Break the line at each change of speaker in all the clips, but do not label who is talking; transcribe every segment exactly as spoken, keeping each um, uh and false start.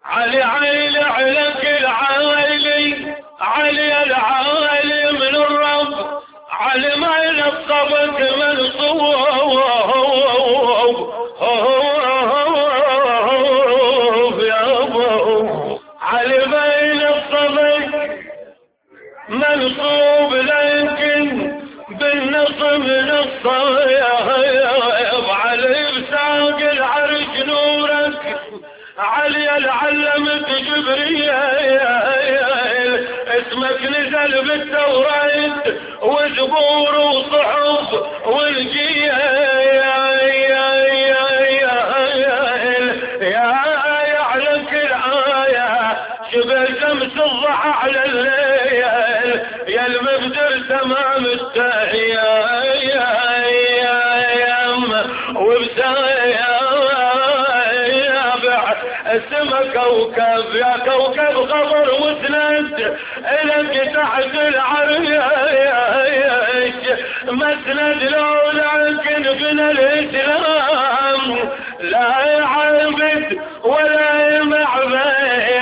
علي علي علك العالي، علي العالي من الرب، علي ما ينصبك منصوب يا ابو علي ما ينصبك منصوب، لكن بالنصب نصيب علي بساق العرش نورك، علي العلمت جبريل اسمك نزل بالتوراة وزبور وصحف والجيل يا يعلك الآية شبه شمس الضحى على الليل، يا المبدر تمام التهيام وبسايا اسمه كوكب، يا كوكب غبر وسند الك تحت العريش مسند، لو لكن بنا الاسلام لا يعبد ولا معبد،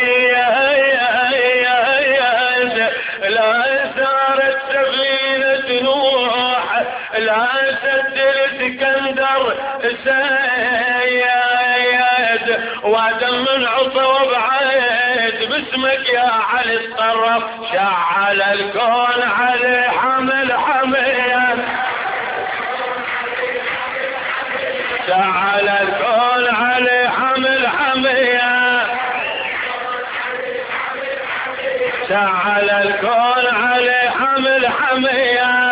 لا سارت سفينة نوح، لا سد اسكندر سيد، وادم من عصا وبعيد باسمك يا علي الطرف، شعل الكون علي حمل حمية، شعل الكون علي حمل حمية، شعل الكون علي حمل حمية،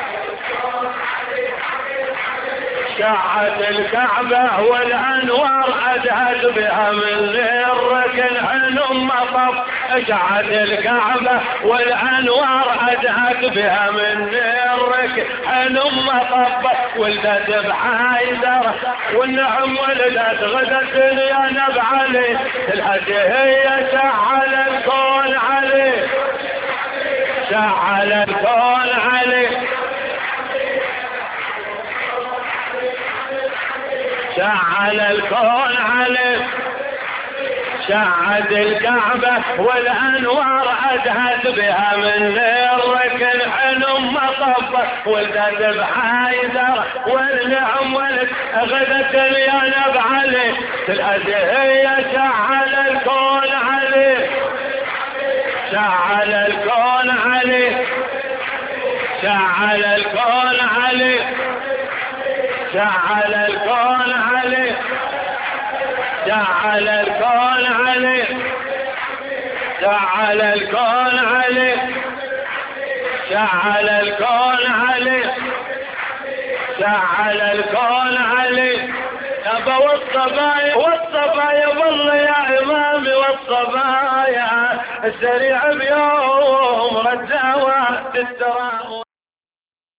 شعت الكعبة والأنوار أدهت بها من الركن حنم مطف، شعت الكعبة والأنوار أدهت بها من الركن حنم مطف، ولدت بحيدر والنعم ولدت غدت يا نبع علي، الهدي هي شعل الكون علي، شعل الكون علي، شعل الكون علي، شعد الكعبة والأنوار أدهت بها من الركن حنم مطف، ولدت بحيدر والنعم ولد غدت يا نبع علي، الأزهية شعل الكون علي، شعل الكون علي، شعل الكون علي، شعل الكون علي، شعل الكون علي، شعل الكون علي، شعل الكون علي، شعل الكون علي، يابا والصبايا والصبايا والله يا امامي والصبايا السريع بيوم رجاوات التراوح.